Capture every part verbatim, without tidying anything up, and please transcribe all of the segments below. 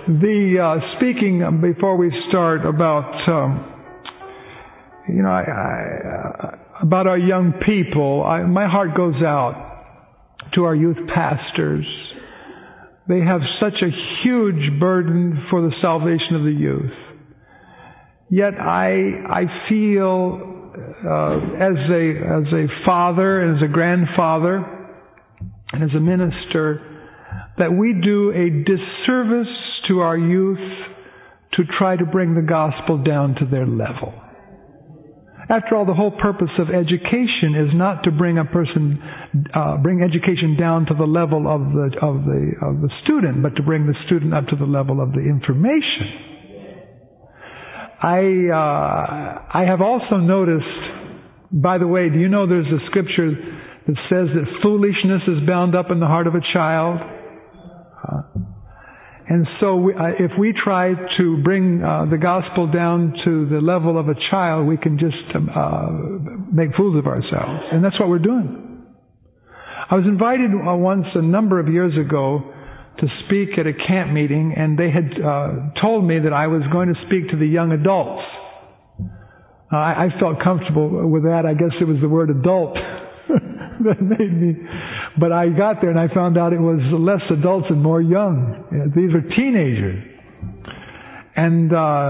the uh, speaking before we start about um, you know I, I, uh, about our young people, I, my heart goes out to our youth pastors. They have such a huge burden for the salvation of the youth. Yet I I feel uh, as a as a father and as a grandfather and as a minister that we do a disservice to our youth to try to bring the gospel down to their level. After all, the whole purpose of education is not to bring a person, uh, bring education down to the level of the of the of the student, but to bring the student up to the level of the information. I uh, I have also noticed, by the way, do you know there's a scripture that says that foolishness is bound up in the heart of a child? Uh, And so we, uh, if we try to bring uh, the gospel down to the level of a child, we can just uh, make fools of ourselves. And that's what we're doing. I was invited uh, once a number of years ago to speak at a camp meeting, and they had uh, told me that I was going to speak to the young adults. Uh, I, I felt comfortable with that. I guess it was the word adult that made me. But I got there and I found out it was less adults and more young. These were teenagers. And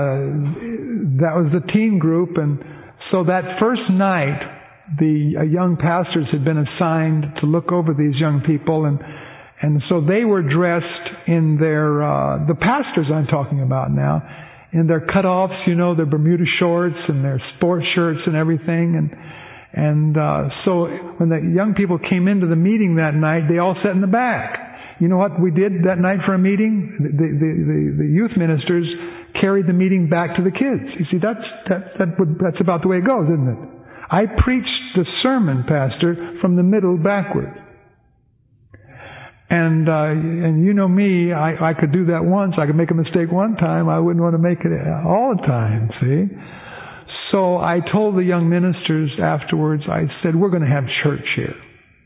uh, that was the teen group. And so that first night, the uh, young pastors had been assigned to look over these young people. And and so they were dressed in their, uh, the pastors I'm talking about now, in their cutoffs, you know, their Bermuda shorts and their sports shirts and everything. And And uh, so when the young people came into the meeting that night, they all sat in the back. You know what we did that night for a meeting? The, the, the, the youth ministers carried the meeting back to the kids. You see, that's that, that would, that's about the way it goes, isn't it? I preached the sermon, Pastor, from the middle backward. And uh, and you know me, I, I could do that once. I could make a mistake one time. I wouldn't want to make it all the time, see? So I told the young ministers afterwards, I said, we're going to have church here.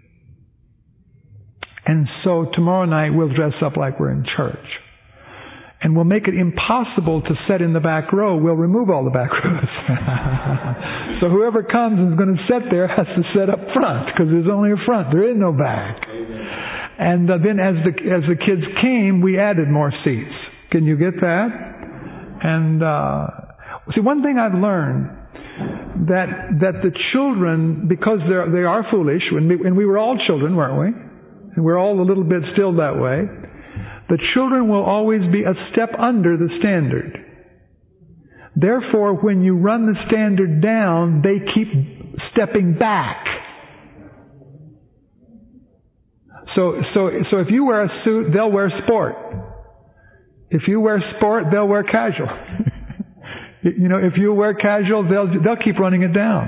And so tomorrow night we'll dress up like we're in church. And we'll make it impossible to sit in the back row. We'll remove all the back rows. So whoever comes and is going to sit there has to sit up front, because there's only a front. There is no back. And uh, then as the, as the kids came, we added more seats. Can you get that? And, uh, see, one thing I've learned, that that the children, because they're, they are foolish, and we, and we were all children, weren't we? And we're all a little bit still that way. The children will always be a step under the standard. Therefore, when you run the standard down, they keep stepping back. So, so, so if you wear a suit, they'll wear sport. If you wear sport, they'll wear casual. You know, if you wear casual, they'll they'll keep running it down.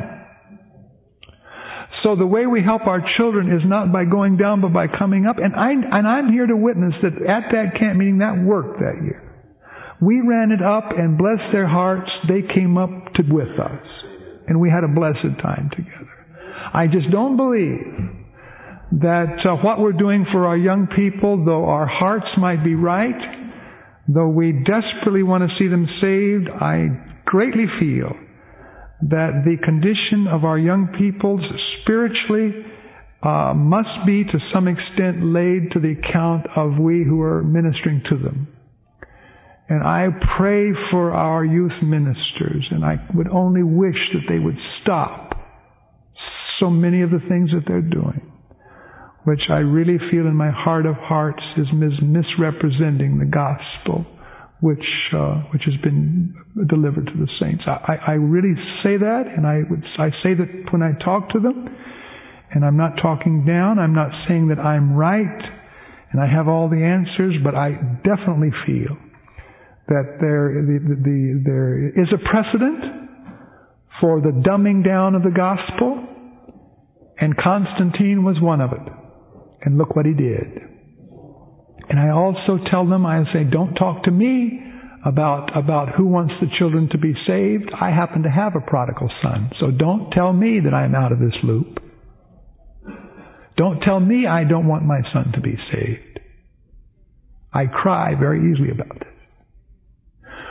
So the way we help our children is not by going down, but by coming up. And I and I'm here to witness that at that camp meeting that worked that year. We ran it up and blessed their hearts. They came up to with us, and we had a blessed time together. I just don't believe that uh, what we're doing for our young people, though our hearts might be right, though we desperately want to see them saved, I greatly feel that the condition of our young people spiritually uh, must be to some extent laid to the account of we who are ministering to them. And I pray for our youth ministers, and I would only wish that they would stop so many of the things that they're doing, which I really feel in my heart of hearts is mis- misrepresenting the gospel, which uh, which has been delivered to the saints. I, I really say that, and I would I say that when I talk to them, and I'm not talking down. I'm not saying that I'm right and I have all the answers, but I definitely feel that there the, the, the, there is a precedent for the dumbing down of the gospel, and Constantine was one of it. And look what he did. And I also tell them, I say, don't talk to me about about who wants the children to be saved. I happen to have a prodigal son. So don't tell me that I'm out of this loop. Don't tell me I don't want my son to be saved. I cry very easily about this.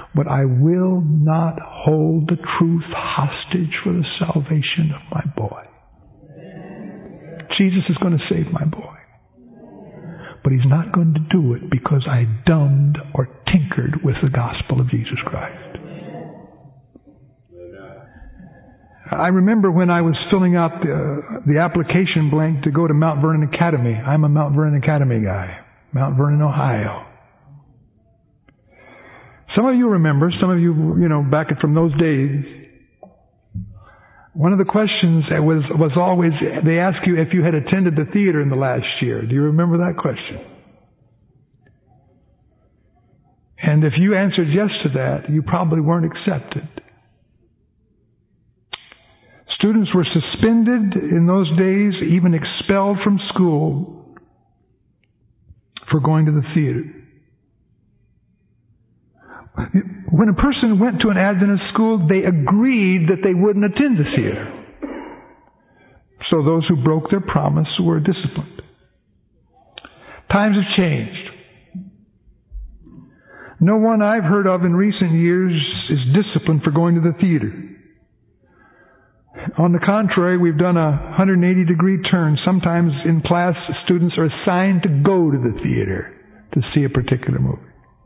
but I will not hold the truth hostage for the salvation of my boy. Jesus is going to save my boy. But He's not going to do it because I dumbed or tinkered with the gospel of Jesus Christ. I remember when I was filling out the, the application blank to go to Mount Vernon Academy. I'm a Mount Vernon Academy guy. Mount Vernon, Ohio. Some of you remember, some of you, you know, back from those days, one of the questions was, was always, they ask you if you had attended the theater in the last year. Do you remember that question? And if you answered yes to that, you probably weren't accepted. Students were suspended in those days, even expelled from school for going to the theater. When a person went to an Adventist school, they agreed that they wouldn't attend the theater. So those who broke their promise were disciplined. Times have changed. No one I've heard of in recent years is disciplined for going to the theater. On the contrary, we've done a one hundred eighty degree turn. Sometimes in class, students are assigned to go to the theater to see a particular movie.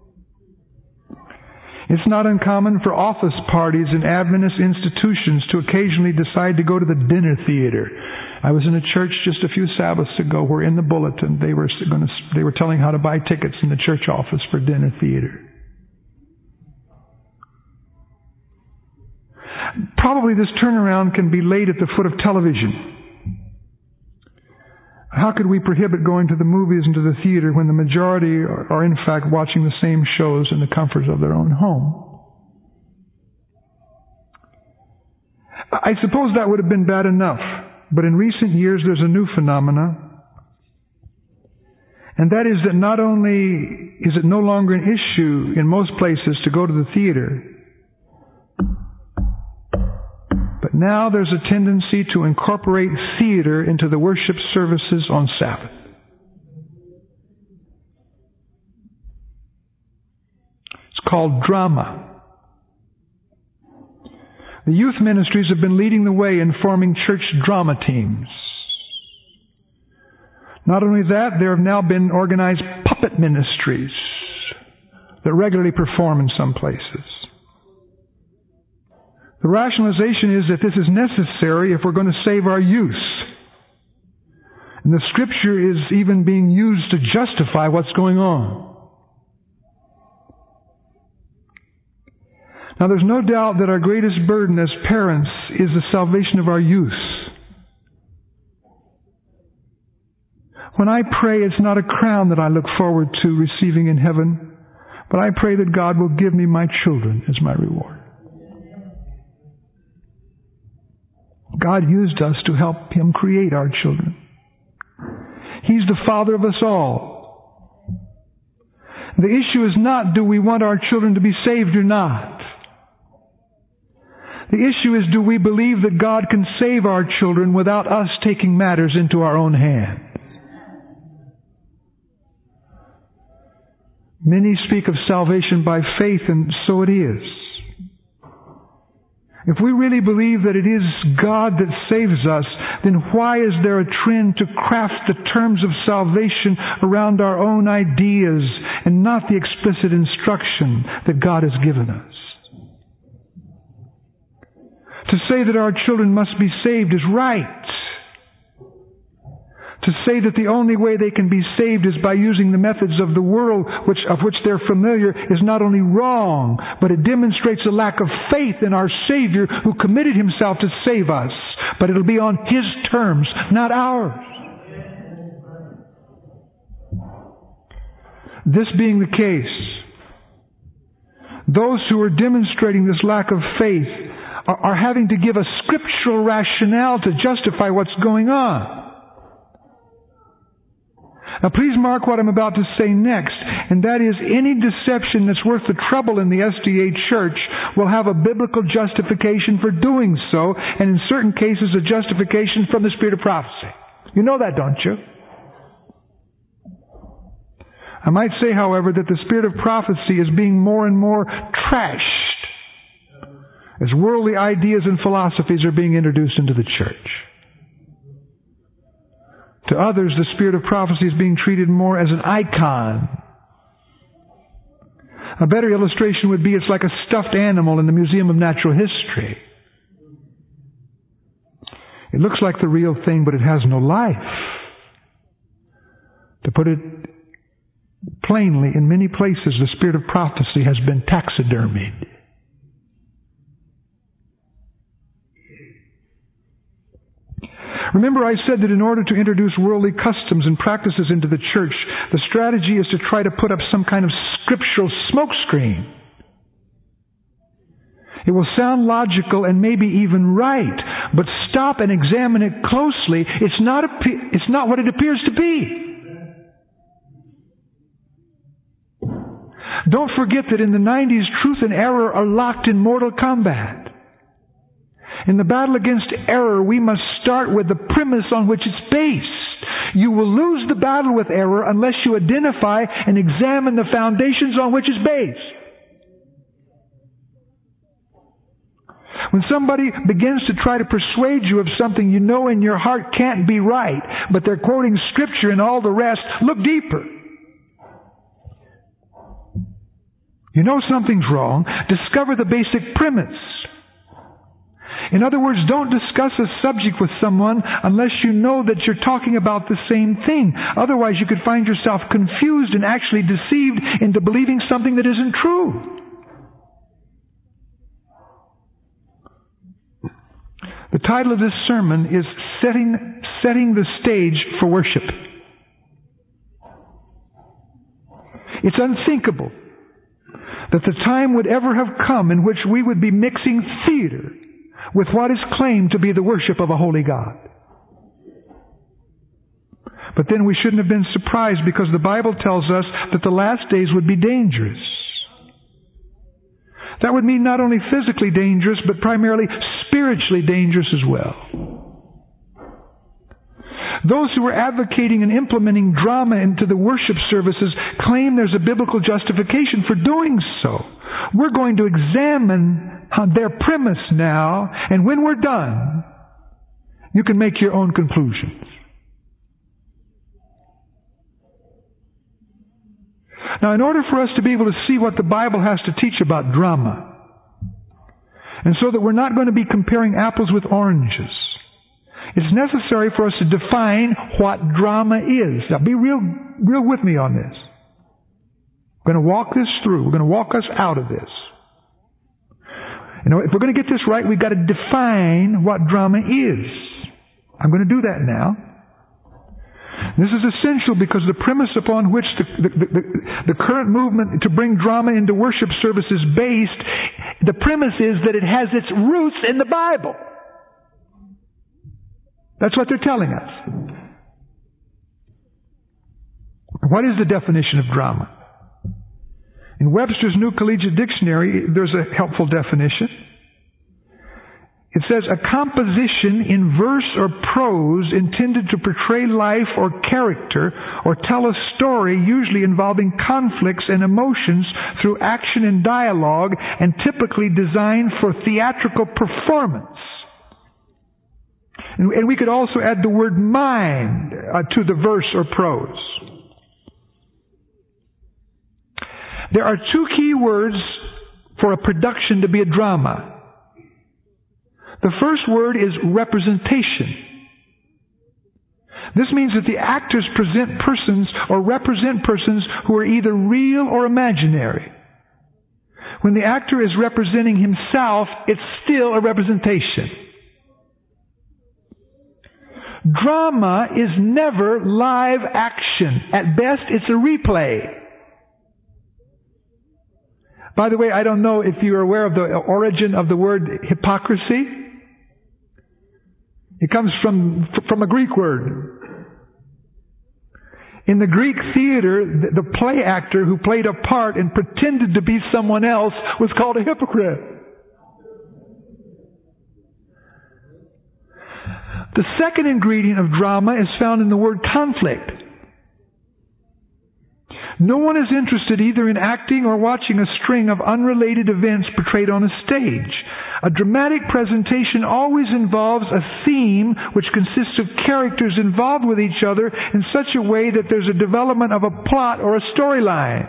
It's not uncommon for office parties in Adventist institutions to occasionally decide to go to the dinner theater. I was in a church just a few Sabbaths ago where in the bulletin they were going to, they were telling how to buy tickets in the church office for dinner theater. Probably this turnaround can be laid at the foot of television. How could we prohibit going to the movies and to the theater when the majority are, are in fact watching the same shows in the comforts of their own home? I suppose that would have been bad enough, but in recent years there's a new phenomena, and that is that not only is it no longer an issue in most places to go to the theater, but now there's a tendency to incorporate theater into the worship services on Sabbath. It's called drama. The youth ministries have been leading the way in forming church drama teams. Not only that, there have now been organized puppet ministries that regularly perform in some places. The rationalization is that this is necessary if we're going to save our youth. And the Scripture is even being used to justify what's going on. Now, there's no doubt that our greatest burden as parents is the salvation of our youth. When I pray, it's not a crown that I look forward to receiving in heaven, but I pray that God will give me my children as my reward. God used us to help Him create our children. He's the Father of us all. The issue is not, do we want our children to be saved or not? The issue is, do we believe that God can save our children without us taking matters into our own hands? Many speak of salvation by faith, and so it is. If we really believe that it is God that saves us, then why is there a trend to craft the terms of salvation around our own ideas and not the explicit instruction that God has given us? To say that our children must be saved is right. To say that the only way they can be saved is by using the methods of the world which, of which they're familiar is not only wrong, but it demonstrates a lack of faith in our Savior who committed Himself to save us. But it'll be on His terms, not ours. This being the case, those who are demonstrating this lack of faith are, are having to give a scriptural rationale to justify what's going on. Now please mark what I'm about to say next, and that is any deception that's worth the trouble in the S D A church will have a biblical justification for doing so, and in certain cases a justification from the spirit of prophecy. You know that, don't you? I might say, however, that the spirit of prophecy is being more and more trashed as worldly ideas and philosophies are being introduced into the church. To others, the spirit of prophecy is being treated more as an icon. A better illustration would be it's like a stuffed animal in the Museum of Natural History. It looks like the real thing, but it has no life. To put it plainly, in many places, the spirit of prophecy has been taxidermied. Remember, I said that in order to introduce worldly customs and practices into the church, the strategy is to try to put up some kind of scriptural smokescreen. It will sound logical and maybe even right, but stop and examine it closely. It's not, it's not what it appears to be. Don't forget that in the nineties, truth and error are locked in mortal combat. In the battle against error, we must start with the premise on which it's based. You will lose the battle with error unless you identify and examine the foundations on which it's based. When somebody begins to try to persuade you of something you know in your heart can't be right, but they're quoting Scripture and all the rest, look deeper. You know something's wrong. Discover the basic premise. In other words, don't discuss a subject with someone unless you know that you're talking about the same thing. Otherwise, you could find yourself confused and actually deceived into believing something that isn't true. The title of this sermon is Setting, Setting the Stage for Worship. It's unthinkable that the time would ever have come in which we would be mixing theater with what is claimed to be the worship of a holy God. But then we shouldn't have been surprised, because the Bible tells us that the last days would be dangerous. That would mean not only physically dangerous, but primarily spiritually dangerous as well. Those who are advocating and implementing drama into the worship services claim there's a biblical justification for doing so. We're going to examine their premise now, and when we're done, you can make your own conclusions. Now, in order for us to be able to see what the Bible has to teach about drama, and so that we're not going to be comparing apples with oranges, it's necessary for us to define what drama is. Now, be real, real with me on this. We're going to walk this through. We're going to walk us out of this. You know, if we're going to get this right, we've got to define what drama is. I'm going to do that now. This is essential because the premise upon which the, the, the, the current movement to bring drama into worship service is based, the premise is that it has its roots in the Bible. That's what they're telling us. What is the definition of drama? In Webster's New Collegiate Dictionary, there's a helpful definition. It says, a composition in verse or prose intended to portray life or character or tell a story, usually involving conflicts and emotions through action and dialogue, and typically designed for theatrical performance. And, and we could also add the word mind uh, to the verse or prose. There are two key words for a production to be a drama. The first word is representation. This means that the actors present persons or represent persons who are either real or imaginary. When the actor is representing himself, it's still a representation. Drama is never live action. At best, it's a replay. By the way, I don't know if you are aware of the origin of the word hypocrisy. It comes from, from a Greek word. In the Greek theater, the, the play actor who played a part and pretended to be someone else was called a hypocrite. The second ingredient of drama is found in the word conflict. No one is interested either in acting or watching a string of unrelated events portrayed on a stage. A dramatic presentation always involves a theme which consists of characters involved with each other in such a way that there's a development of a plot or a storyline.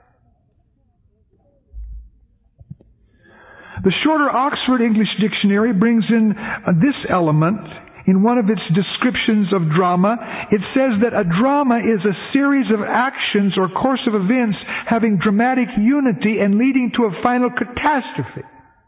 The Shorter Oxford English Dictionary brings in this element in one of its descriptions of drama. It says that a drama is a series of actions or course of events having dramatic unity and leading to a final catastrophe.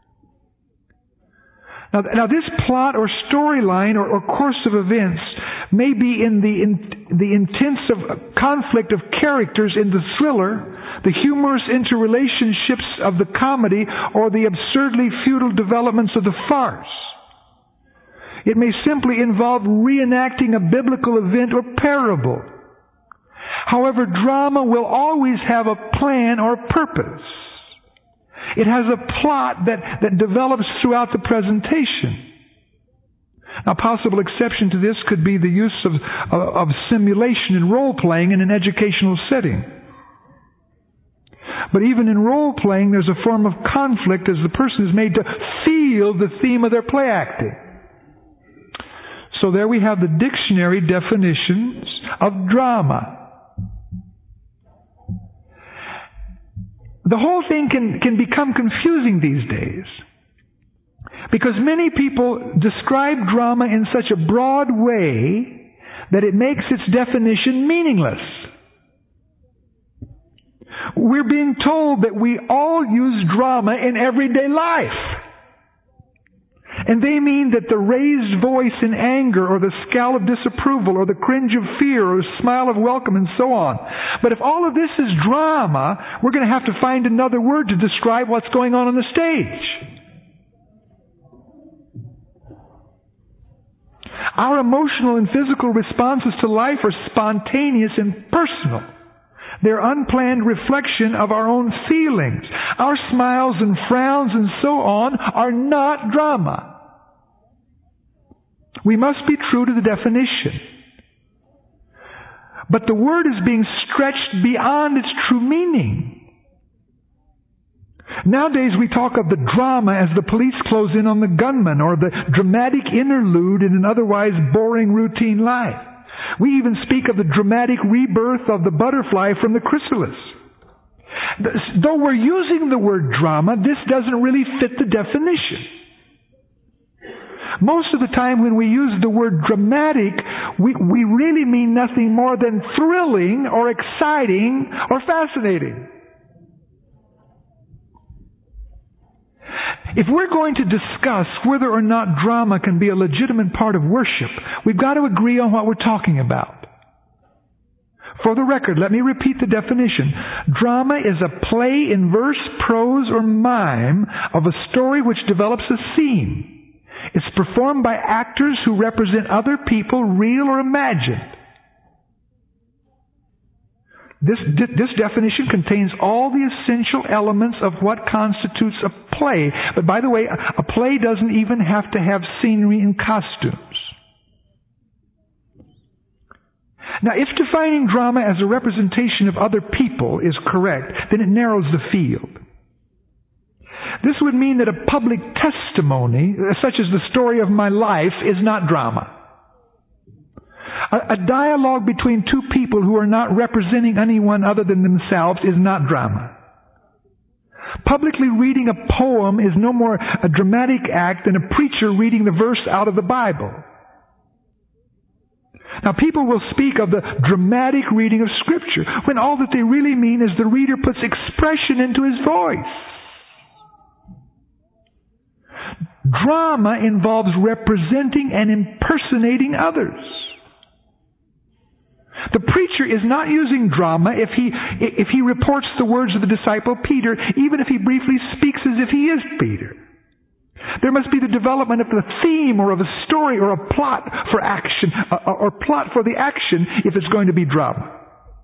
Now, now this plot or storyline or, or course of events may be in the, in, the intensive conflict of characters in the thriller, the humorous interrelationships of the comedy, or the absurdly futile developments of the farce. It may simply involve reenacting a biblical event or parable. However, drama will always have a plan or purpose. It has a plot that, that develops throughout the presentation. A possible exception to this could be the use of, of, of simulation and role-playing in an educational setting. But even in role-playing, there's a form of conflict as the person is made to feel the theme of their play acting. So there we have the dictionary definitions of drama. The whole thing can, can become confusing these days because many people describe drama in such a broad way that it makes its definition meaningless. We're being told that we all use drama in everyday life. And they mean that the raised voice in anger, or the scowl of disapproval, or the cringe of fear, or the smile of welcome, and so on. But if all of this is drama, we're going to have to find another word to describe what's going on on the stage. Our emotional and physical responses to life are spontaneous and personal. They're unplanned reflection of our own feelings. Our smiles and frowns and so on are not drama. We must be true to the definition. But the word is being stretched beyond its true meaning. Nowadays we talk of the drama as the police close in on the gunman, or the dramatic interlude in an otherwise boring routine life. We even speak of the dramatic rebirth of the butterfly from the chrysalis. Though we're using the word drama, this doesn't really fit the definition. Most of the time when we use the word dramatic, we, we really mean nothing more than thrilling or exciting or fascinating. If we're going to discuss whether or not drama can be a legitimate part of worship, we've got to agree on what we're talking about. For the record, let me repeat the definition. Drama is a play in verse, prose, or mime of a story which develops a theme. It's performed by actors who represent other people, real or imagined. This, this definition contains all the essential elements of what constitutes a play. But by the way, a play doesn't even have to have scenery and costumes. Now, if defining drama as a representation of other people is correct, then it narrows the field. This would mean that a public testimony, such as the story of my life, is not drama. A, a dialogue between two people who are not representing anyone other than themselves is not drama. Publicly reading a poem is no more a dramatic act than a preacher reading the verse out of the Bible. Now, people will speak of the dramatic reading of Scripture, when all that they really mean is the reader puts expression into his voice. Drama involves representing and impersonating others. The preacher is not using drama if he if he reports the words of the disciple Peter, even if he briefly speaks as if he is Peter. There must be the development of a theme or of a story or a plot for action, or plot for the action if it's going to be drama.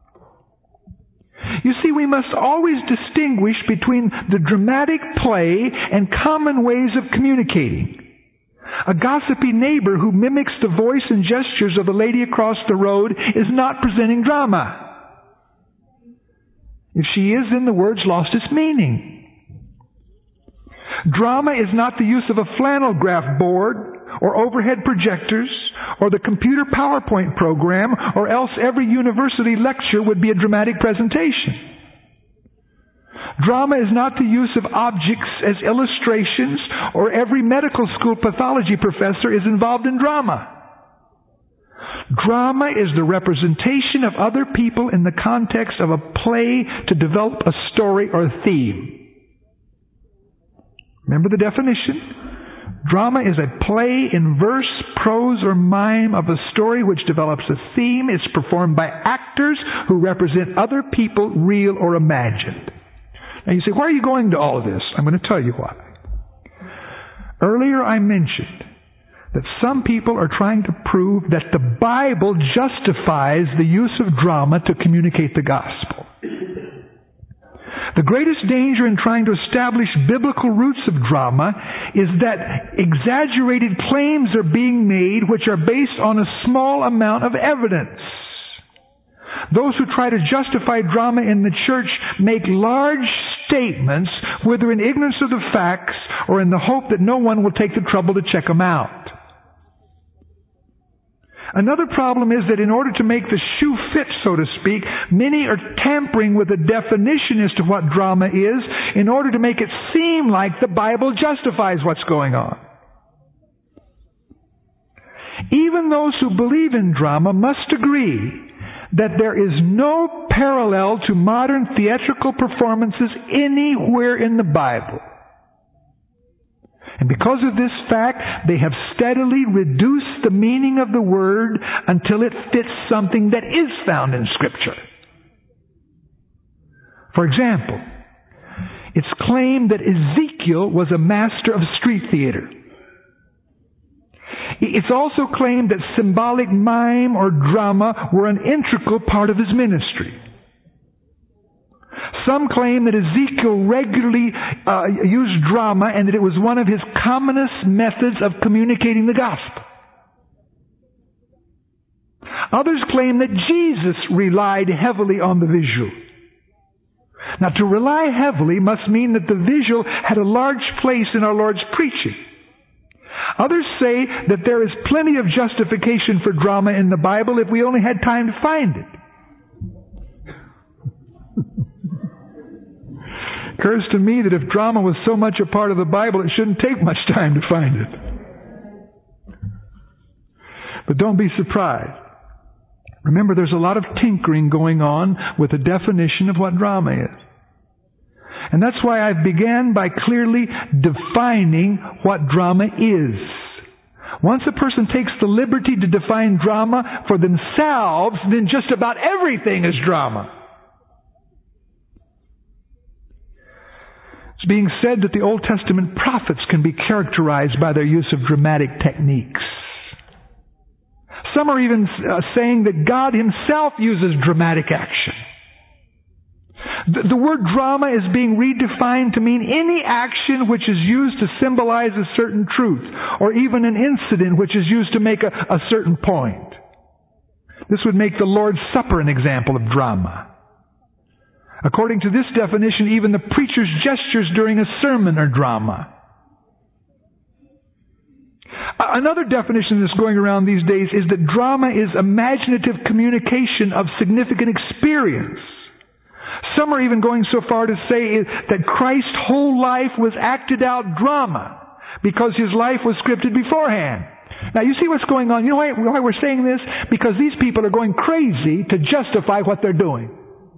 You see, we must always distinguish between the dramatic play and common ways of communicating. A gossipy neighbor who mimics the voice and gestures of the lady across the road is not presenting drama. If she is, then the word's lost its meaning. Drama is not the use of a flannel graph board or overhead projectors or the computer PowerPoint program, or else every university lecture would be a dramatic presentation. Drama is not the use of objects as illustrations, or every medical school pathology professor is involved in drama. Drama is the representation of other people in the context of a play to develop a story or a theme. Remember the definition? Drama is a play in verse, prose, or mime of a story which develops a theme. It's performed by actors who represent other people, real or imagined. Now you say, why are you going to all of this? I'm going to tell you why. Earlier I mentioned that some people are trying to prove that the Bible justifies the use of drama to communicate the gospel. The greatest danger in trying to establish biblical roots of drama is that exaggerated claims are being made which are based on a small amount of evidence. Those who try to justify drama in the church make large statements, whether in ignorance of the facts or in the hope that no one will take the trouble to check them out. Another problem is that in order to make the shoe fit, so to speak, many are tampering with the definition as to what drama is in order to make it seem like the Bible justifies what's going on. Even those who believe in drama must agree that there is no parallel to modern theatrical performances anywhere in the Bible. And because of this fact, they have steadily reduced the meaning of the word until it fits something that is found in Scripture. For example, it's claimed that Ezekiel was a master of street theater. It's also claimed that symbolic mime or drama were an integral part of his ministry. Some claim that Ezekiel regularly uh, used drama and that it was one of his commonest methods of communicating the gospel. Others claim that Jesus relied heavily on the visual. Now, to rely heavily must mean that the visual had a large place in our Lord's preaching. Others say that there is plenty of justification for drama in the Bible if we only had time to find it. It occurs to me that if drama was so much a part of the Bible, it shouldn't take much time to find it. But don't be surprised. Remember, there's a lot of tinkering going on with the definition of what drama is. And that's why I began by clearly defining what drama is. Once a person takes the liberty to define drama for themselves, then just about everything is drama. It's being said that the Old Testament prophets can be characterized by their use of dramatic techniques. Some are even uh, saying that God Himself uses dramatic action. The, the word drama is being redefined to mean any action which is used to symbolize a certain truth, or even an incident which is used to make a, a certain point. This would make the Lord's Supper an example of drama. According to this definition, even the preacher's gestures during a sermon are drama. Another definition that's going around these days is that drama is imaginative communication of significant experience. Some are even going so far to say that Christ's whole life was acted out drama because His life was scripted beforehand. Now you see what's going on. You know why, why we're saying this? Because these people are going crazy to justify what they're doing.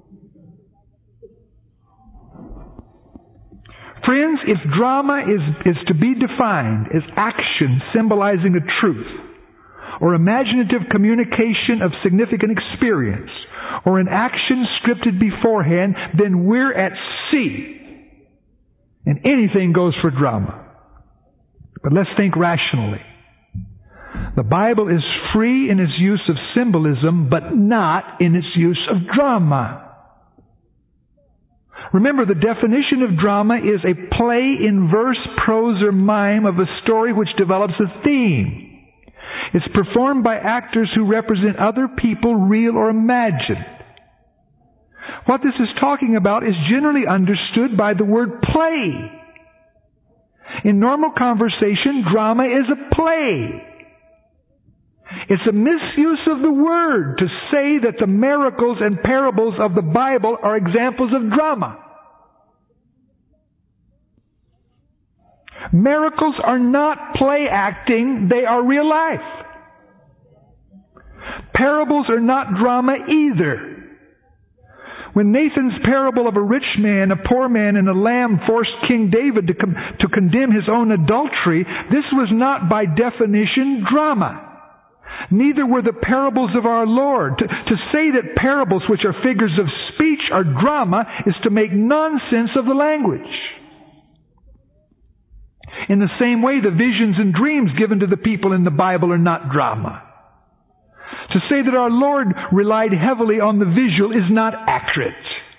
Friends, if drama is, is to be defined as action symbolizing a truth, or imaginative communication of significant experience, or an action scripted beforehand, then we're at sea. And anything goes for drama. But let's think rationally. The Bible is free in its use of symbolism, but not in its use of drama. Remember, the definition of drama is a play in verse, prose, or mime of a story which develops a theme. It's performed by actors who represent other people, real or imagined. What this is talking about is generally understood by the word play. In normal conversation, drama is a play. It's a misuse of the word to say that the miracles and parables of the Bible are examples of drama. Miracles are not play acting, they are real life. Parables are not drama either. When Nathan's parable of a rich man, a poor man, and a lamb forced King David to, com- to condemn his own adultery, this was not by definition drama. Neither were the parables of our Lord. To, to say that parables, which are figures of speech, are drama is to make nonsense of the language. In the same way, the visions and dreams given to the people in the Bible are not drama. To say that our Lord relied heavily on the visual is not accurate.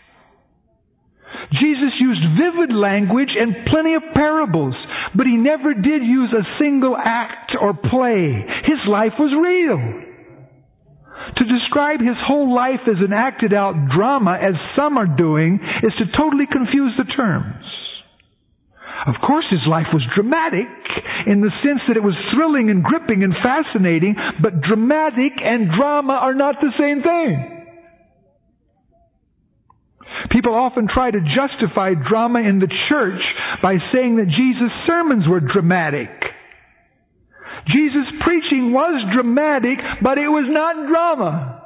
Jesus used vivid language and plenty of parables, but He never did use a single act or play. His life was real. To describe His whole life as an acted out drama, as some are doing, is to totally confuse the terms. Of course, His life was dramatic in the sense that it was thrilling and gripping and fascinating, but dramatic and drama are not the same thing. People often try to justify drama in the church by saying that Jesus' sermons were dramatic. Jesus' preaching was dramatic, but it was not drama.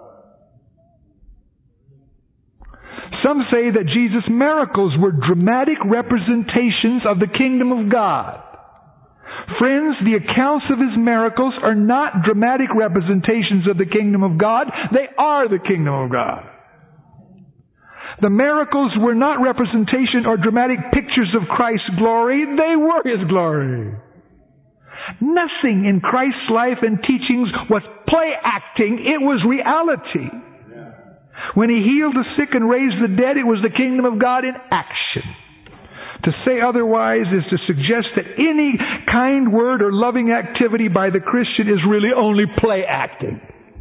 Some say that Jesus' miracles were dramatic representations of the kingdom of God. Friends, the accounts of His miracles are not dramatic representations of the kingdom of God. They are the kingdom of God. The miracles were not representation or dramatic pictures of Christ's glory. They were His glory. Nothing in Christ's life and teachings was play acting. It was reality. When He healed the sick and raised the dead, it was the kingdom of God in action. To say otherwise is to suggest that any kind word or loving activity by the Christian is really only play acting.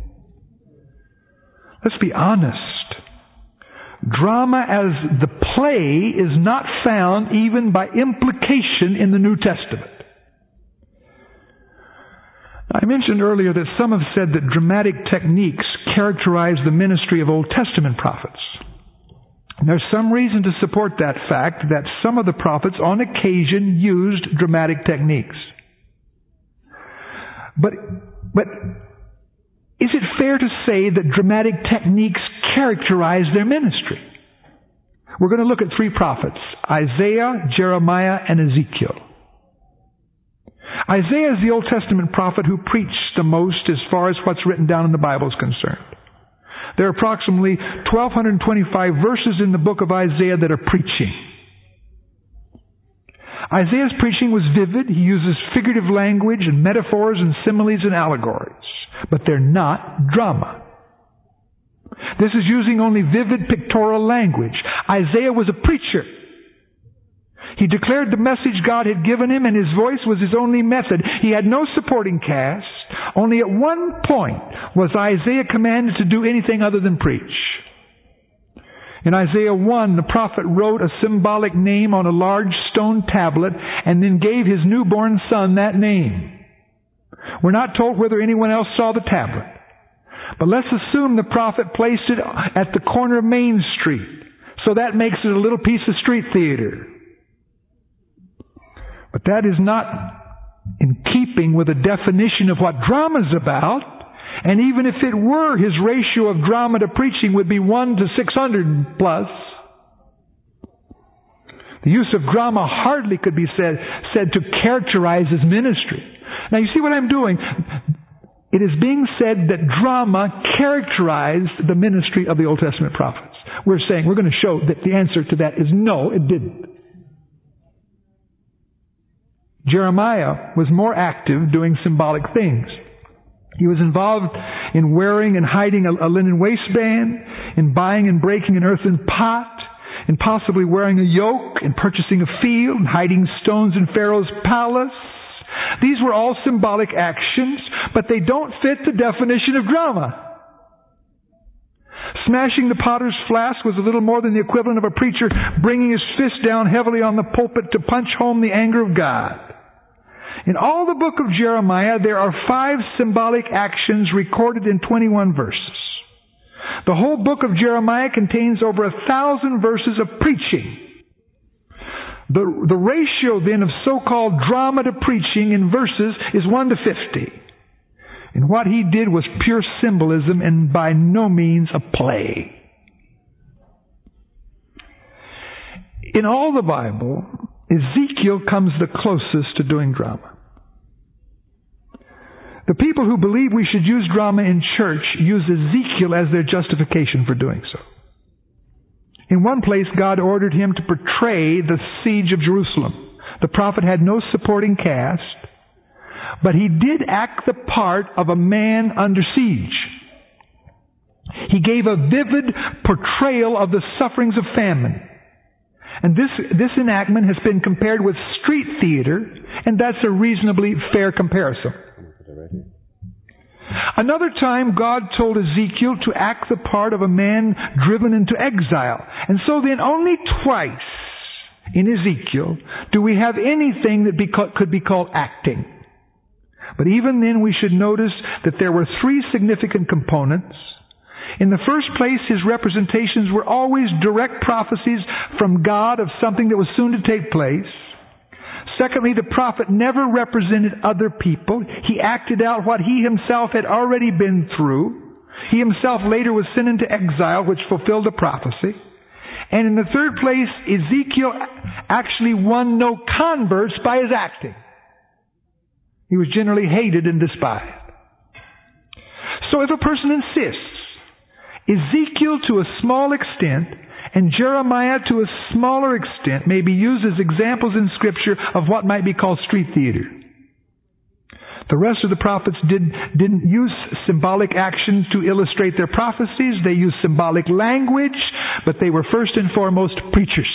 Let's be honest. Drama as the play is not found even by implication in the New Testament. I mentioned earlier that some have said that dramatic techniques characterize the ministry of Old Testament prophets. There's some reason to support that fact that some of the prophets on occasion used dramatic techniques. But, but is it fair to say that dramatic techniques characterize their ministry? We're going to look at three prophets: Isaiah, Jeremiah, and Ezekiel. Isaiah is the Old Testament prophet who preached the most as far as what's written down in the Bible is concerned. There are approximately twelve twenty-five verses in the book of Isaiah that are preaching. Isaiah's preaching was vivid. He uses figurative language and metaphors and similes and allegories. But they're not drama. This is using only vivid pictorial language. Isaiah was a preacher. He declared the message God had given him, and his voice was his only method. He had no supporting cast. Only at one point was Isaiah commanded to do anything other than preach. In Isaiah one, the prophet wrote a symbolic name on a large stone tablet and then gave his newborn son that name. We're not told whether anyone else saw the tablet. But let's assume the prophet placed it at the corner of Main Street. So that makes it a little piece of street theater. But that is not in keeping with the definition of what drama is about. And even if it were, his ratio of drama to preaching would be one to six hundred plus. The use of drama hardly could be said, said to characterize his ministry. Now you see what I'm doing? It is being said that drama characterized the ministry of the Old Testament prophets. We're saying, we're going to show that the answer to that is no, it didn't. Jeremiah was more active doing symbolic things. He was involved in wearing and hiding a, a linen waistband, in buying and breaking an earthen pot, in possibly wearing a yoke, in purchasing a field, in hiding stones in Pharaoh's palace. These were all symbolic actions, but they don't fit the definition of drama. Smashing the potter's flask was a little more than the equivalent of a preacher bringing his fist down heavily on the pulpit to punch home the anger of God. In all the book of Jeremiah, there are five symbolic actions recorded in twenty-one verses. The whole book of Jeremiah contains over a thousand verses of preaching. The, the ratio then of so-called drama to preaching in verses is one to fifty. And what he did was pure symbolism and by no means a play. In all the Bible, Ezekiel comes the closest to doing drama. The people who believe we should use drama in church use Ezekiel as their justification for doing so. In one place, God ordered him to portray the siege of Jerusalem. The prophet had no supporting cast, but he did act the part of a man under siege. He gave a vivid portrayal of the sufferings of famine. And this, this enactment has been compared with street theater, and that's a reasonably fair comparison. Another time, God told Ezekiel to act the part of a man driven into exile. And so then only twice in Ezekiel do we have anything that be, could be called acting. But even then we should notice that there were three significant components. In the first place, his representations were always direct prophecies from God of something that was soon to take place. Secondly, the prophet never represented other people. He acted out what he himself had already been through. He himself later was sent into exile, which fulfilled the prophecy. And in the third place, Ezekiel actually won no converts by his acting. He was generally hated and despised. So if a person insists, Ezekiel to a small extent and Jeremiah to a smaller extent may be used as examples in Scripture of what might be called street theater. The rest of the prophets did, didn't use symbolic actions to illustrate their prophecies. They used symbolic language, but they were first and foremost preachers.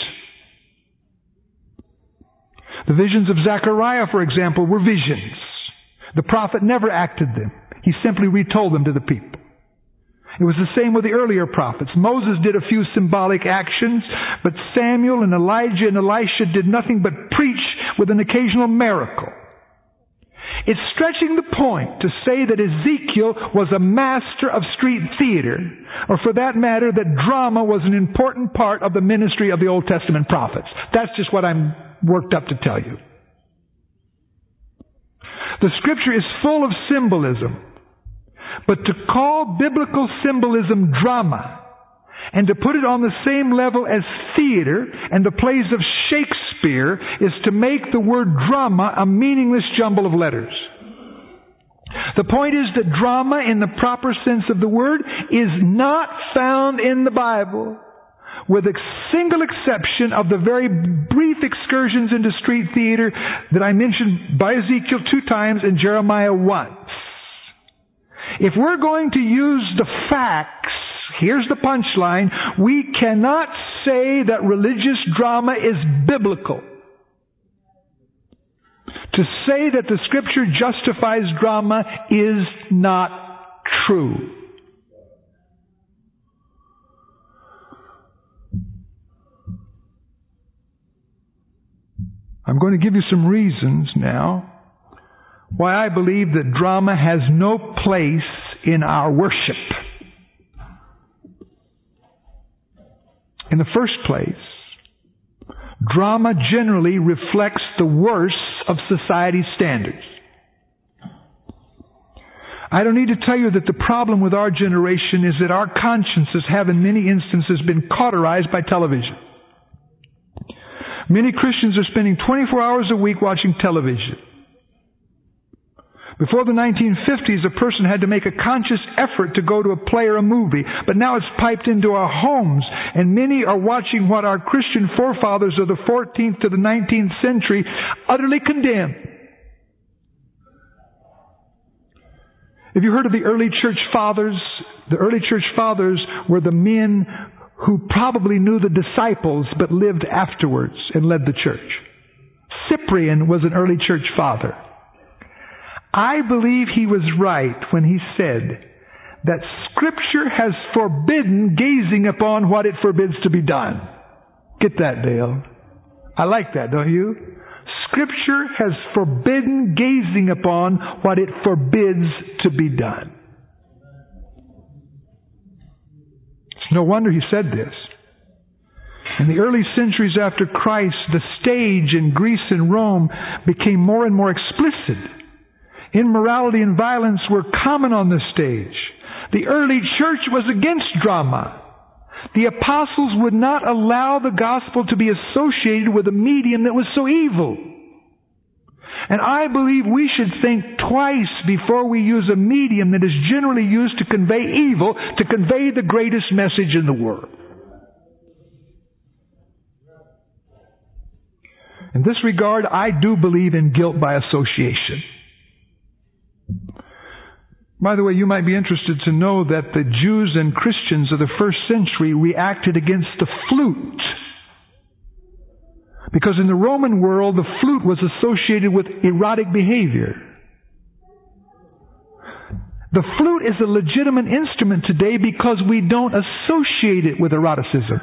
The visions of Zechariah, for example, were visions. The prophet never acted them. He simply retold them to the people. It was the same with the earlier prophets. Moses did a few symbolic actions, but Samuel and Elijah and Elisha did nothing but preach with an occasional miracle. It's stretching the point to say that Ezekiel was a master of street theater, or for that matter, that drama was an important part of the ministry of the Old Testament prophets. That's just what I'm worked up to tell you. The Scripture is full of symbolism. But to call biblical symbolism drama and to put it on the same level as theater and the plays of Shakespeare is to make the word drama a meaningless jumble of letters. The point is that drama in the proper sense of the word is not found in the Bible, with a single exception of the very brief excursions into street theater that I mentioned by Ezekiel two times and Jeremiah once. If we're going to use the facts, here's the punchline, we cannot say that religious drama is biblical. To say that the Scripture justifies drama is not true. I'm going to give you some reasons now why I believe that drama has no place in our worship. In the first place, drama generally reflects the worst of society's standards. I don't need to tell you that the problem with our generation is that our consciences have in many instances been cauterized by television. Many Christians are spending twenty-four hours a week watching television. Before the nineteen fifties, a person had to make a conscious effort to go to a play or a movie, but now it's piped into our homes, and many are watching what our Christian forefathers of the fourteenth to the nineteenth century utterly condemned. Have you heard of the early church fathers? The early church fathers were the men who probably knew the disciples but lived afterwards and led the church. Cyprian was an early church father. I believe he was right when he said that Scripture has forbidden gazing upon what it forbids to be done. Get that, Dale? I like that, don't you? Scripture has forbidden gazing upon what it forbids to be done. It's no wonder he said this. In the early centuries after Christ, the stage in Greece and Rome became more and more explicit. Immorality and violence were common on the stage. The early church was against drama. The apostles would not allow the gospel to be associated with a medium that was so evil. And I believe we should think twice before we use a medium that is generally used to convey evil, to convey the greatest message in the world. In this regard, I do believe in guilt by association. By the way, you might be interested to know that the Jews and Christians of the first century reacted against the flute. Because in the Roman world, the flute was associated with erotic behavior. The flute is a legitimate instrument today because we don't associate it with eroticism.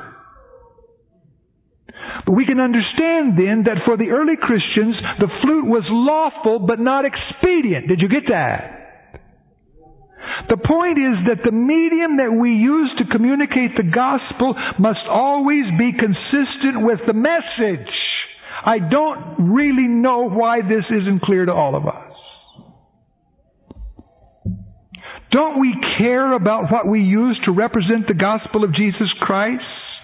But we can understand then that for the early Christians, the flute was lawful but not expedient. Did you get that? The point is that the medium that we use to communicate the gospel must always be consistent with the message. I don't really know why this isn't clear to all of us. Don't we care about what we use to represent the gospel of Jesus Christ?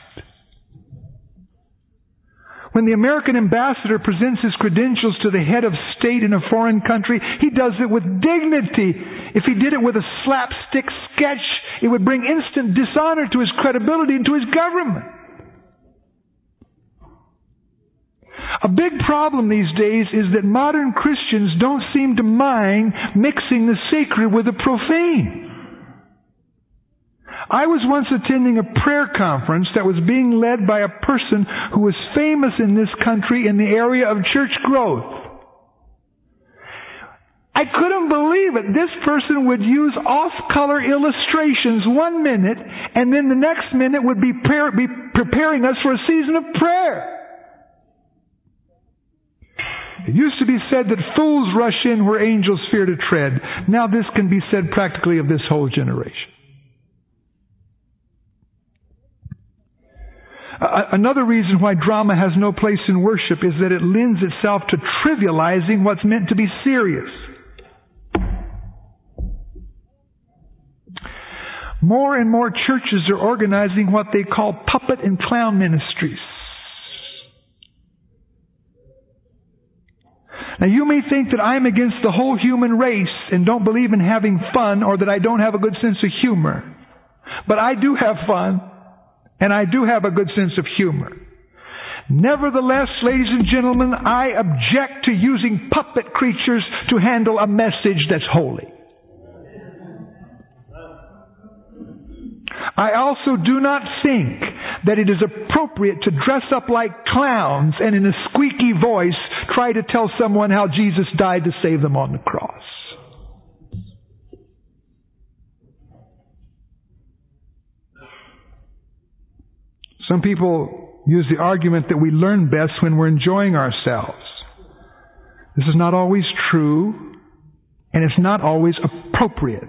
When the American ambassador presents his credentials to the head of state in a foreign country, he does it with dignity. If he did it with a slapstick sketch, it would bring instant dishonor to his credibility and to his government. A big problem these days is that modern Christians don't seem to mind mixing the sacred with the profane. I was once attending a prayer conference that was being led by a person who was famous in this country in the area of church growth. I couldn't believe it. This person would use off-color illustrations one minute, and then the next minute would be, pre- be preparing us for a season of prayer. It used to be said that fools rush in where angels fear to tread. Now this can be said practically of this whole generation. Another reason why drama has no place in worship is that it lends itself to trivializing what's meant to be serious. More and more churches are organizing what they call puppet and clown ministries. Now you may think that I'm against the whole human race and don't believe in having fun, or that I don't have a good sense of humor. But I do have fun. And I do have a good sense of humor. Nevertheless, ladies and gentlemen, I object to using puppet creatures to handle a message that's holy. I also do not think that it is appropriate to dress up like clowns and in a squeaky voice try to tell someone how Jesus died to save them on the cross. Some people use the argument that we learn best when we're enjoying ourselves. This is not always true, and it's not always appropriate.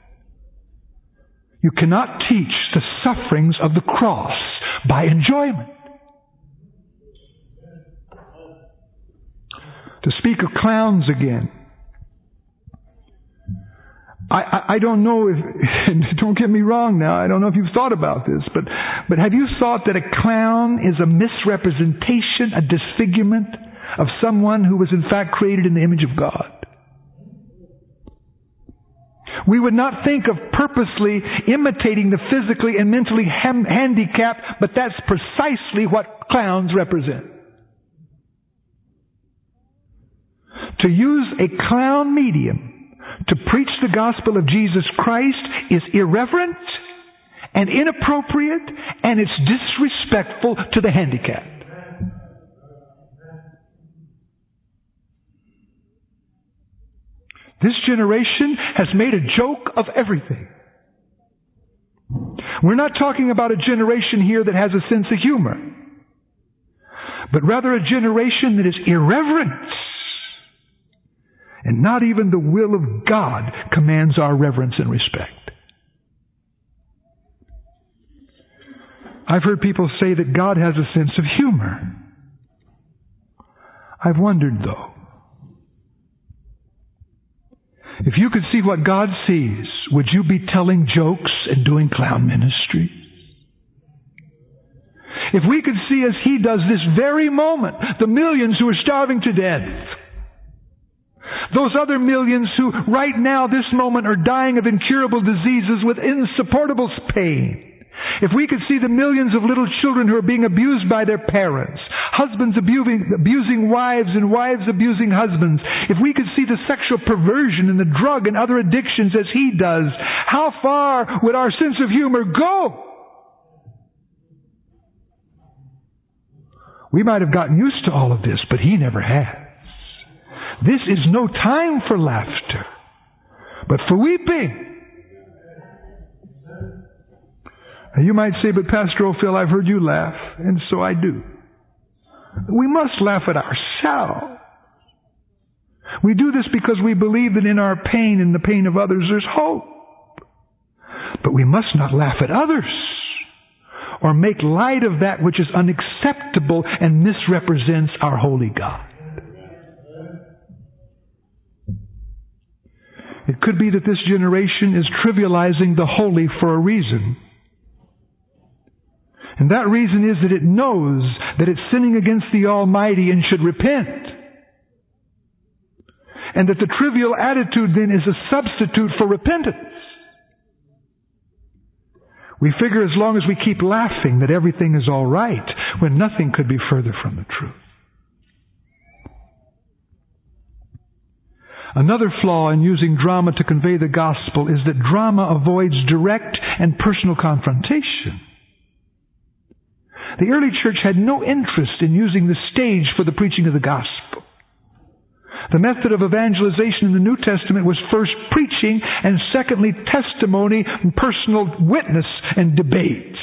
You cannot teach the sufferings of the cross by enjoyment. To speak of clowns again, I, I, I don't know if, don't get me wrong now, I don't know if you've thought about this, but, but have you thought that a clown is a misrepresentation, a disfigurement of someone who was in fact created in the image of God? We would not think of purposely imitating the physically and mentally ham- handicapped, but that's precisely what clowns represent. To use a clown medium to preach the gospel of Jesus Christ is irreverent and inappropriate, and it's disrespectful to the handicapped. This generation has made a joke of everything. We're not talking about a generation here that has a sense of humor, but rather a generation that is irreverent. And not even the will of God commands our reverence and respect. I've heard people say that God has a sense of humor. I've wondered, though, if you could see what God sees, would you be telling jokes and doing clown ministry? If we could see as He does this very moment, the millions who are starving to death, those other millions who right now, this moment, are dying of incurable diseases with insupportable pain, if we could see the millions of little children who are being abused by their parents, husbands abusing, abusing wives and wives abusing husbands, if we could see the sexual perversion and the drug and other addictions as He does, how far would our sense of humor go? We might have gotten used to all of this, but He never has. This is no time for laughter, but for weeping. Now you might say, but Pastor O'Phil, I've heard you laugh, and so I do. We must laugh at ourselves. We do this because we believe that in our pain and the pain of others there's hope. But we must not laugh at others or make light of that which is unacceptable and misrepresents our holy God. It could be that this generation is trivializing the holy for a reason. And that reason is that it knows that it's sinning against the Almighty and should repent. And that the trivial attitude then is a substitute for repentance. We figure as long as we keep laughing that everything is all right, when nothing could be further from the truth. Another flaw in using drama to convey the gospel is that drama avoids direct and personal confrontation. The early church had no interest in using the stage for the preaching of the gospel. The method of evangelization in the New Testament was first preaching and secondly testimony and personal witness and debate.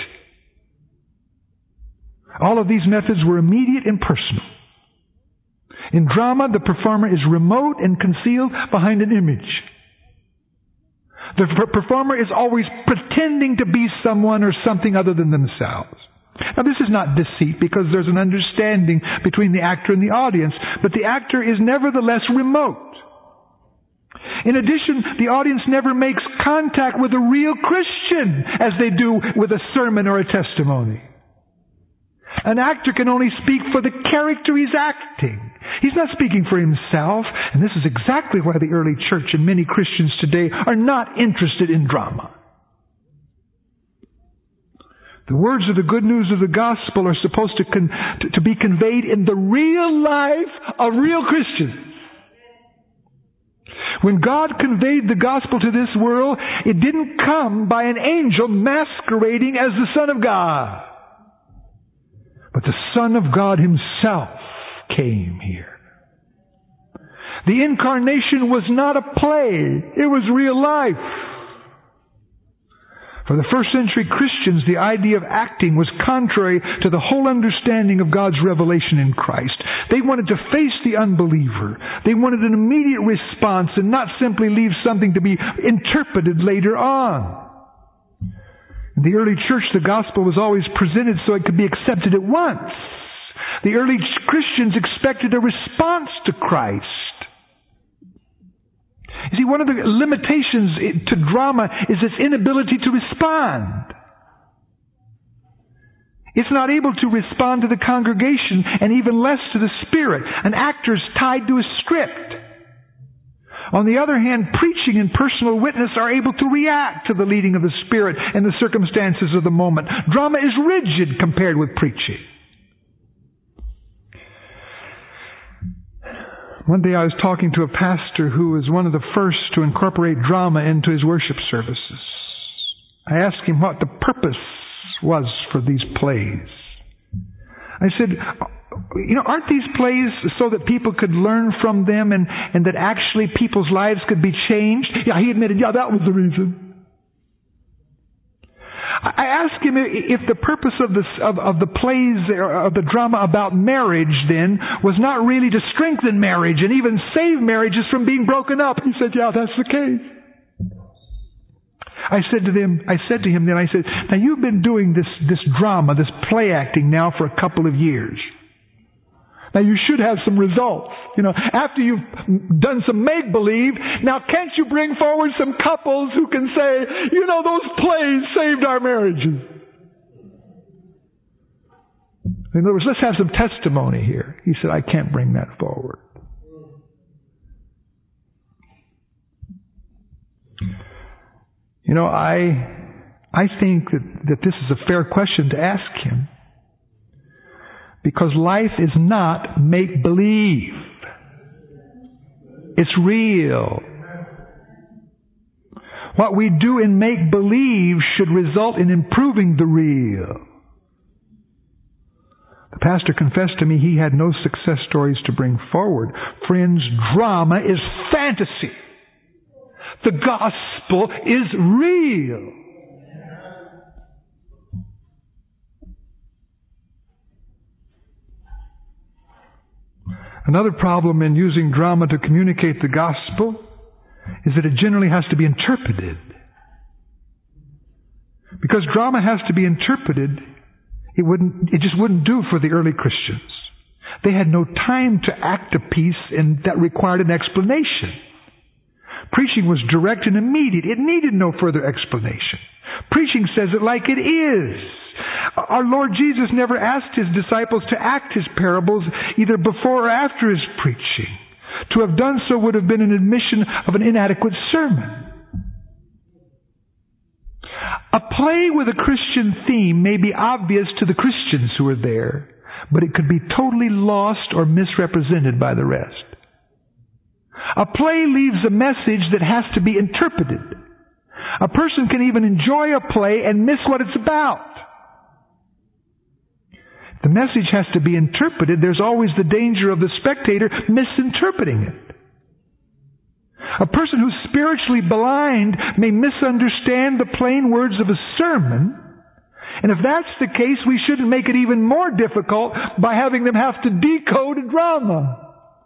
All of these methods were immediate and personal. In drama, the performer is remote and concealed behind an image. The performer is always pretending to be someone or something other than themselves. Now, this is not deceit because there's an understanding between the actor and the audience, but the actor is nevertheless remote. In addition, the audience never makes contact with a real Christian as they do with a sermon or a testimony. An actor can only speak for the character he's acting. He's not speaking for himself, and this is exactly why the early church and many Christians today are not interested in drama. The words of the good news of the gospel are supposed to, con- to, to be conveyed in the real life of real Christians. When God conveyed the gospel to this world, it didn't come by an angel masquerading as the Son of God. But the Son of God Himself came here. The incarnation was not a play. It was real life. For the first century Christians, the idea of acting was contrary to the whole understanding of God's revelation in Christ. They wanted to face the unbeliever. They wanted an immediate response and not simply leave something to be interpreted later on. In the early church, the gospel was always presented so it could be accepted at once. The early Christians expected a response to Christ. You see, one of the limitations to drama is its inability to respond. It's not able to respond to the congregation and even less to the Spirit. An actor's tied to a script. On the other hand, preaching and personal witness are able to react to the leading of the Spirit and the circumstances of the moment. Drama is rigid compared with preaching. One day I was talking to a pastor who was one of the first to incorporate drama into his worship services. I asked him what the purpose was for these plays. I said, you know, aren't these plays so that people could learn from them and, and that actually people's lives could be changed? Yeah, he admitted, yeah, that was the reason. I asked him if the purpose of the, of, of the plays, of the drama about marriage then, was not really to strengthen marriage and even save marriages from being broken up. He said, yeah, that's the case. I said to them, I said to him then, I said, now you've been doing this, this drama, this play acting now for a couple of years. Now you should have some results. You know, after you've done some make-believe, now can't you bring forward some couples who can say, you know, those plays saved our marriages? In other words, let's have some testimony here. He said, I can't bring that forward. You know, I, I think that, that this is a fair question to ask him. Because life is not make-believe. It's real. What we do in make-believe should result in improving the real. The pastor confessed to me he had no success stories to bring forward. Friends, drama is fantasy. The gospel is real. Another problem in using drama to communicate the gospel is that it generally has to be interpreted. Because drama has to be interpreted, it wouldn't, it just wouldn't do for the early Christians. They had no time to act a piece and that required an explanation. Preaching was direct and immediate. It needed no further explanation. Preaching says it like it is. Our Lord Jesus never asked His disciples to act His parables either before or after His preaching. To have done so would have been an admission of an inadequate sermon. A play with a Christian theme may be obvious to the Christians who are there, but it could be totally lost or misrepresented by the rest. A play leaves a message that has to be interpreted. A person can even enjoy a play and miss what it's about. The message has to be interpreted. There's always the danger of the spectator misinterpreting it. A person who's spiritually blind may misunderstand the plain words of a sermon, and if that's the case, we shouldn't make it even more difficult by having them have to decode a drama.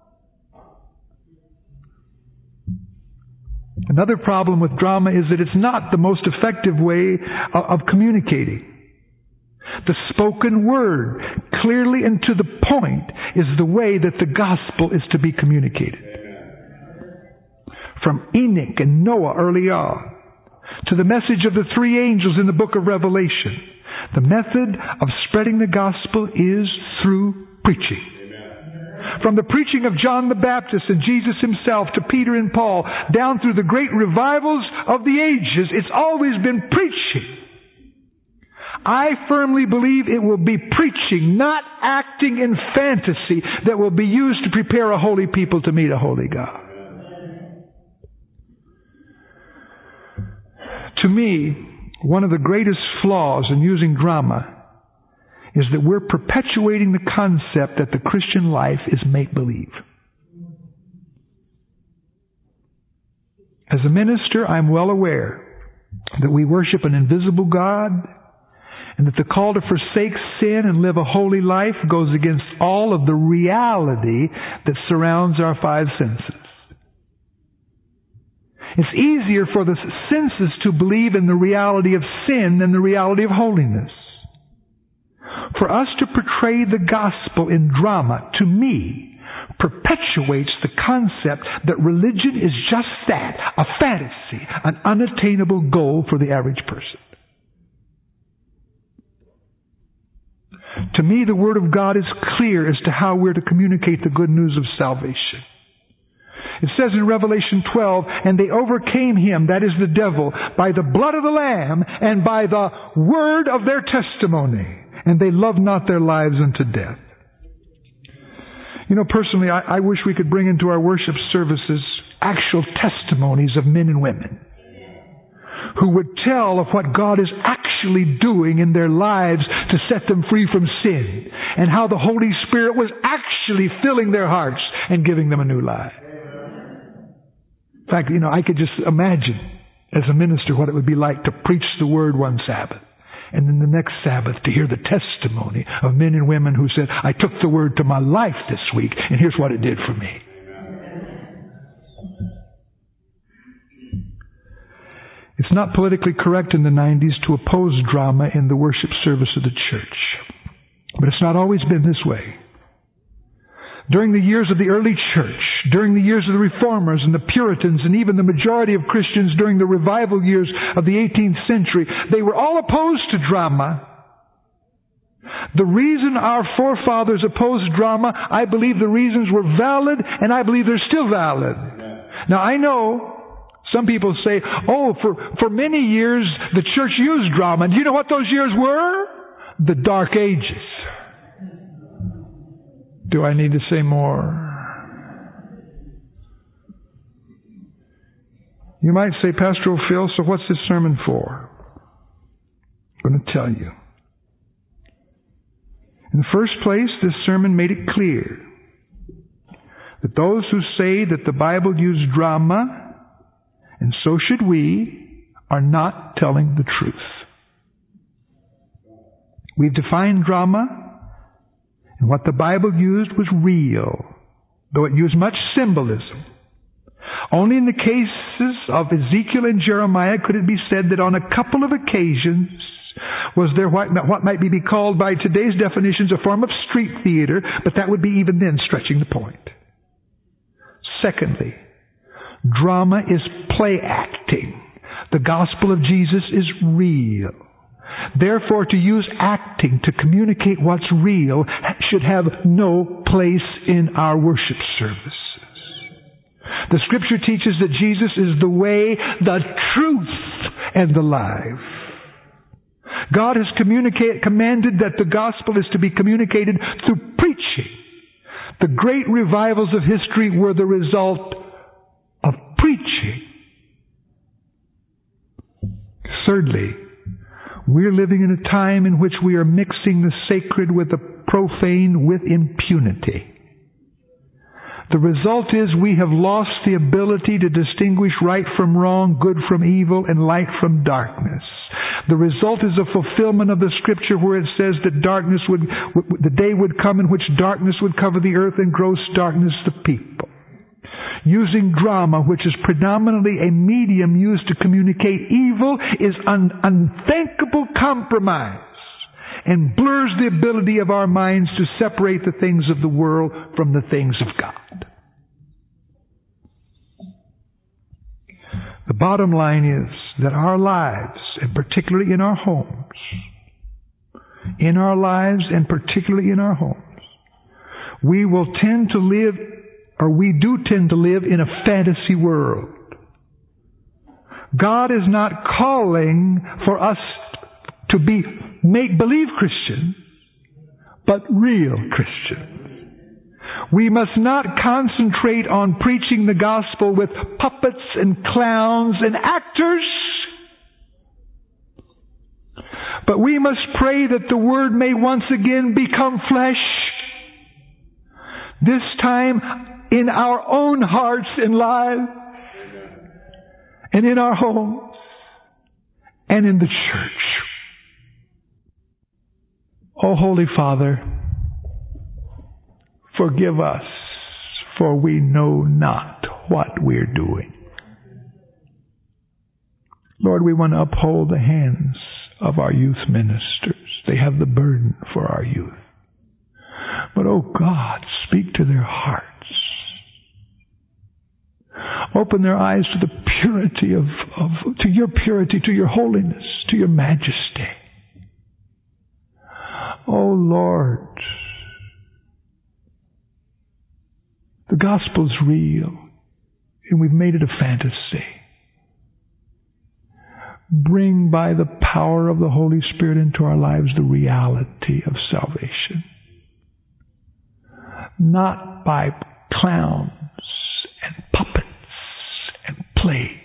Another problem with drama is that it's not the most effective way of communicating. The spoken word, clearly and to the point, is the way that the gospel is to be communicated. From Enoch and Noah early on, to the message of the three angels in the book of Revelation, the method of spreading the gospel is through preaching. From the preaching of John the Baptist and Jesus Himself to Peter and Paul, down through the great revivals of the ages, it's always been preaching. I firmly believe it will be preaching, not acting in fantasy, that will be used to prepare a holy people to meet a holy God. To me, one of the greatest flaws in using drama is that we're perpetuating the concept that the Christian life is make-believe. As a minister, I'm well aware that we worship an invisible God, and that the call to forsake sin and live a holy life goes against all of the reality that surrounds our five senses. It's easier for the senses to believe in the reality of sin than the reality of holiness. For us to portray the gospel in drama, to me, perpetuates the concept that religion is just that, a fantasy, an unattainable goal for the average person. To me, the Word of God is clear as to how we're to communicate the good news of salvation. It says in Revelation twelve, and they overcame him, that is the devil, by the blood of the Lamb and by the word of their testimony. And they loved not their lives unto death. You know, personally, I, I wish we could bring into our worship services actual testimonies of men and women who would tell of what God is actually doing in their lives to set them free from sin, and how the Holy Spirit was actually filling their hearts and giving them a new life. In fact, you know, I could just imagine as a minister what it would be like to preach the Word one Sabbath And then the next Sabbath to hear the testimony of men and women who said, I took the Word to my life this week, and here's what it did for me. It's not politically correct in the nineties to oppose drama in the worship service of the church. But it's not always been this way. During the years of the early church, during the years of the Reformers and the Puritans, and even the majority of Christians during the revival years of the eighteenth century, they were all opposed to drama. The reason our forefathers opposed drama, I believe the reasons were valid, and I believe they're still valid. Now I know some people say, oh, for, for many years the church used drama. And do you know what those years were? The Dark Ages. Do I need to say more? You might say, Pastor Phil, so what's this sermon for? I'm going to tell you. In the first place, this sermon made it clear that those who say that the Bible used drama, and so should we, are not telling the truth. We've defined drama, and what the Bible used was real, though it used much symbolism. Only in the cases of Ezekiel and Jeremiah could it be said that on a couple of occasions was there what, what might be called by today's definitions a form of street theater, but that would be even then stretching the point. Secondly, drama is play acting. The gospel of Jesus is real. Therefore, to use acting to communicate what's real should have no place in our worship services. The Scripture teaches that Jesus is the way, the truth, and the life. God has communicate, commanded that the gospel is to be communicated through preaching. The great revivals of history were the result of preaching. Thirdly, we're living in a time in which we are mixing the sacred with the profane with impunity. The result is we have lost the ability to distinguish right from wrong, good from evil, and light from darkness. The result is a fulfillment of the Scripture where it says that darkness would, the day would come in which darkness would cover the earth and gross darkness the people. Using drama, which is predominantly a medium used to communicate evil, is an unthinkable compromise and blurs the ability of our minds to separate the things of the world from the things of God. The bottom line is that our lives, and particularly in our homes, in our lives and particularly in our homes, we will tend to live, or we do tend to live in a fantasy world. God is not calling for us to be make-believe Christians, but real Christians. We must not concentrate on preaching the gospel with puppets and clowns and actors, but we must pray that the Word may once again become flesh, this time in our own hearts and lives, and in our homes, and in the church. Oh, Holy Father, forgive us, for we know not what we're doing. Lord, we want to uphold the hands of our youth ministers. They have the burden for our youth. But, oh God, speak to their hearts. Open their eyes to the purity of, of to your purity, to your holiness, to your majesty. Oh Lord, the gospel's real, and we've made it a fantasy. Bring by the power of the Holy Spirit into our lives the reality of salvation. Not by clowns and puppets and plays,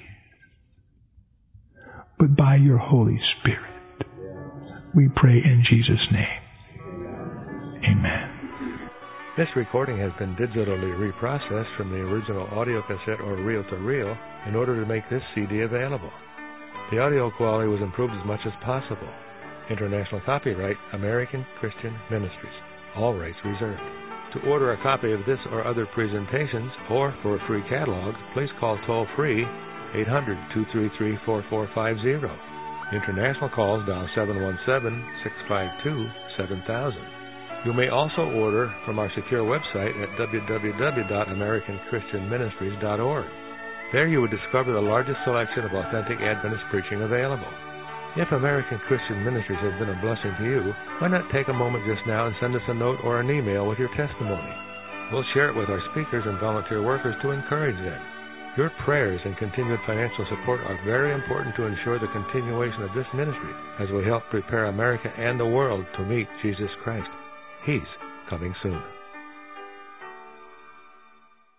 but by your Holy Spirit. We pray in Jesus' name. Amen. This recording has been digitally reprocessed from the original audio cassette or reel-to-reel in order to make this C D available. The audio quality was improved as much as possible. International copyright American Christian Ministries. All rights reserved. To order a copy of this or other presentations, or for a free catalog, please call toll-free eight hundred, two three three, four four five zero. International calls dial seven one seven, six five two, seven thousand. You may also order from our secure website at w w w dot american christian ministries dot org. There you would discover the largest selection of authentic Adventist preaching available. If American Christian Ministries has been a blessing to you, why not take a moment just now and send us a note or an email with your testimony? We'll share it with our speakers and volunteer workers to encourage them. Your prayers and continued financial support are very important to ensure the continuation of this ministry as we help prepare America and the world to meet Jesus Christ. He's coming soon.